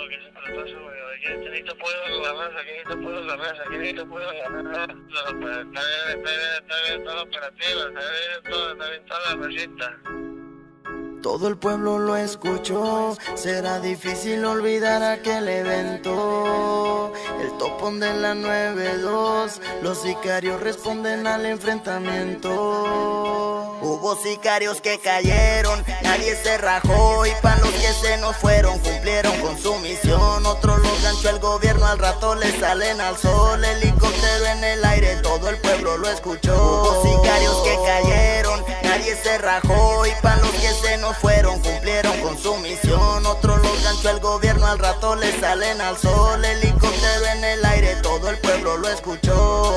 que siempre le pasa, güey. Aquí necesito puedo la raza, aquí necesito puedo la raza, aquí necesito puedo la raza. Está bien toda la operativa, está bien toda la racita. Todo el pueblo lo escuchó, será difícil olvidar aquel evento. El topón de la 9-2, los sicarios responden al enfrentamiento. Hubo sicarios que cayeron, nadie se rajó, y para los que se nos fueron cumplieron con su misión. Otros los ganchó el gobierno, al rato le salen al sol. Helicóptero en el aire, todo el pueblo lo escuchó. Hubo sicarios que cayeron, nadie se rajó, y para los que se nos fueron cumplieron con su misión. Otros los ganchó el gobierno, al rato le salen al sol. Helicóptero en el aire, todo el pueblo lo escuchó.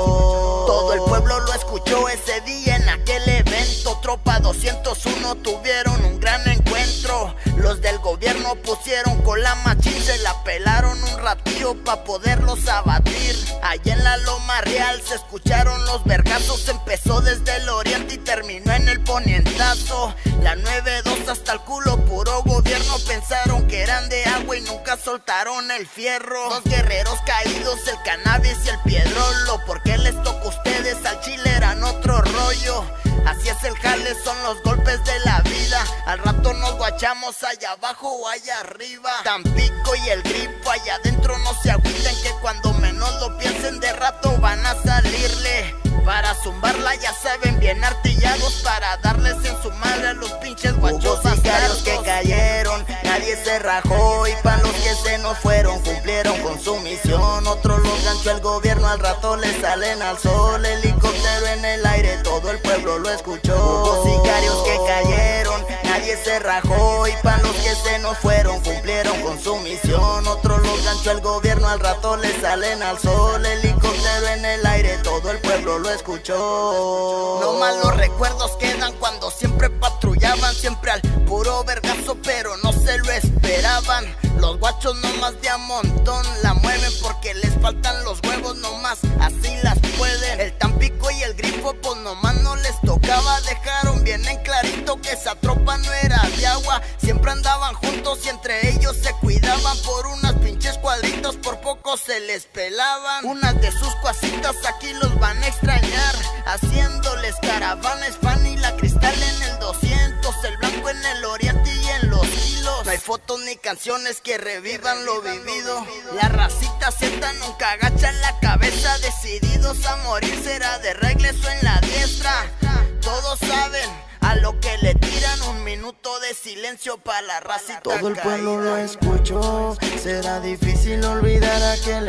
Todo el pueblo lo escuchó ese día en aquel evento. Tropa 201 tuvieron un gran encuentro. Los del gobierno pusieron con la machín, se la pelaron un ratillo pa' poderlos abatir. Allá en la Loma Real se escucharon los vergazos. Empezó desde el oriente y terminó en el ponientazo. La 9-2 hasta el culo, puro gobierno. Pensaron que eran de agua y nunca soltaron el fierro. Dos guerreros caídos, el cannabis y el piedrolo. ¿Por qué les toca a ustedes? Al chile eran otro rollo. Así es el jale, son los golpes de la vida. Al rato nos guachamos allá abajo o allá arriba. Tampico y el grifo allá adentro, no se agüiten, que cuando menos lo piensen de rato van a salirle. Para zumbarla ya saben, bien artillados, para darles en su madre a los pinches guachos. Hubo sicarios que cayeron, nadie se rajó, y para los que se nos fueron cumplieron con su misión. Otros los ganchó el gobierno, al rato le salen al sol. Helicóptero en el aire, todo el pueblo lo escuchó. Hubo sicarios que cayeron, nadie se rajó, y para los que se nos fueron cumplieron con su misión. Otros los ganchó el gobierno, al rato le salen al sol. Helicóptero en el aire, todo el pueblo lo escuchó. No malos recuerdos quedan cuando siempre patrullaban, siempre al puro vergazo, pero no se lo esperaban. Los guachos nomás de a montón la mueven porque les faltan los huevos, nomás así las pueden. El Tampico y el grifo pues nomás no les tocaba. Dejaron bien en clarito que esa tropa no era de agua. Siempre andaban juntos y entre ellos se cuidaban. Por unas pinches cuadritos por poco se les pelaban. Unas de sus cuasitas aquí los van a extrañar, haciéndoles caravanas, fan y la cristal en el 200, el blanco en el oriente y en los kilos. No hay fotos ni canciones que revivan lo vivido. La racita Z nunca agacha la cabeza, decididos a morir, será de regreso en la diestra. Todos saben a lo que le tiran, un minuto de silencio para la racita. Todo el pueblo lo escuchó, será difícil olvidar aquel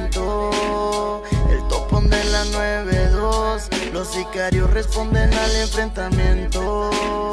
evento. El topón de la 9-2, los sicarios responden al enfrentamiento.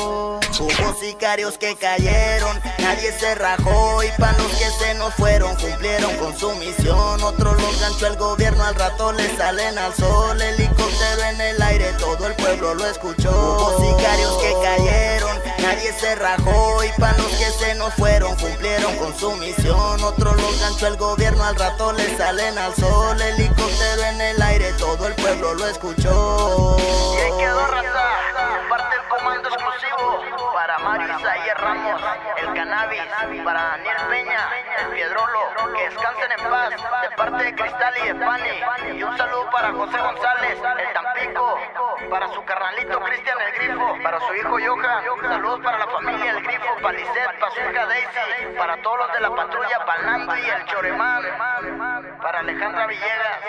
Hubo sicarios que cayeron, nadie se rajó, y para los que se nos fueron cumplieron con su misión. Otros los ganchó el gobierno, al rato le salen al sol. Helicóptero en el aire, todo el pueblo lo escuchó. Hubo sicarios que cayeron, nadie se rajó, y para los que se nos fueron cumplieron con su misión. Otros los ganchó el gobierno, al rato le salen al sol. Helicóptero en el aire, todo el pueblo lo escuchó. Y ahí quedó, raza, parte del comando exclusivo para Mario Isaías Ramos, el cannabis, para Daniel Peña, el piedrolo, que descansen en paz, de parte de Cristal y de Pani. Y un saludo para José González, el Tampico, para su carnalito Cristian el Grifo, para su hijo Johan. Saludos para la familia el Grifo, para Lisette, para su hija Daisy, para todos los de la patrulla, para Nando y el Choremán, para Alejandra Villegas.